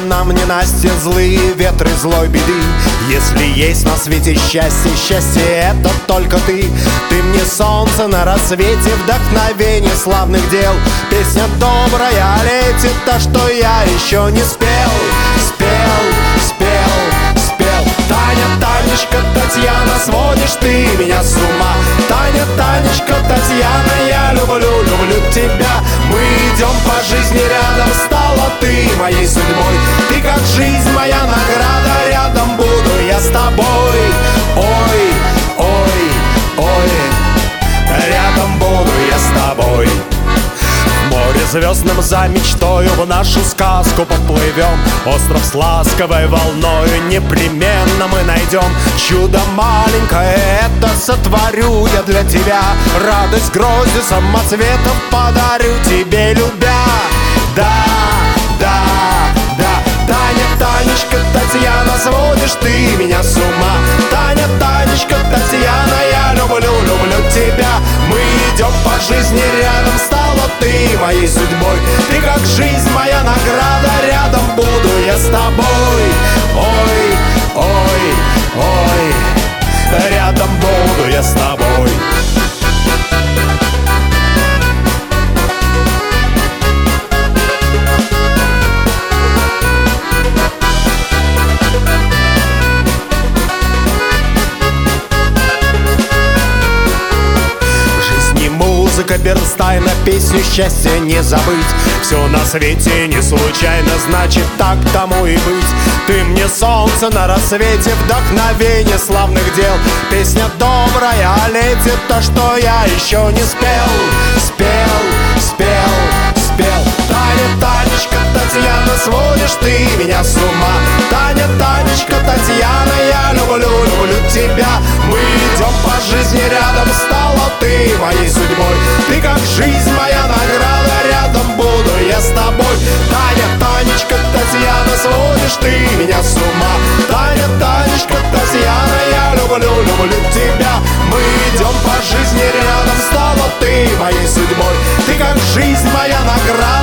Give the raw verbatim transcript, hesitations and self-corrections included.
нам не Настя, злые ветры злой беды. Если есть на свете счастье, счастье это только ты. Ты мне солнце на рассвете, вдохновение славных дел. Песня добрая летит, та, что я еще не спел. Спел, спел, спел. Таня, Танечка, Татьяна, сводишь ты меня с ума. Таня, Танечка, Татьяна, я люблю, люблю тебя. Мы идем по жизни рядом, стала ты моей судьбой. Ты как жизнь, моя награда, рядом буду я с тобой. Ой, ой, ой, рядом буду я с тобой. В море звездным за мечтою в нашу сказку поплывем. Остров с ласковой волною непременно мы найдем. Чудо маленькое это сотворю я для тебя. Радость гроздью самоцветов подарю тебе, любя. Да, да, да. Таня, Танечка, Татьяна, сводишь ты меня с ума. Таня, Танечка, Татьяна, я люблю, люблю тебя. Мы идем по жизни рядом, стала ты моей судьбой. Ты как жизнь, моя награда, рядом буду я с тобой. Ой, ой, ой, рядом буду я с тобой. Музыка Бернстайна, песню счастья не забыть. Все на свете не случайно, значит так тому и быть. Ты мне солнце на рассвете, вдохновение славных дел. Песня добрая летит, то, что я еще не спел. Спел, спел, спел. Таня, Танечка, Татьяна, сводишь ты меня с ума. Таня, Танечка, Татьяна, я люблю, люблю тебя. Мы идем по жизни рядом, стала ты моей судьбой. Ты как жизнь, моя награда, рядом буду я с тобой. Таня, Танечка, Татьяна, сводишь ты меня с ума. Таня, Танечка, Татьяна, я люблю, люблю тебя. Мы идем по жизни рядом, стала ты моей судьбой. Ты как жизнь, моя награда,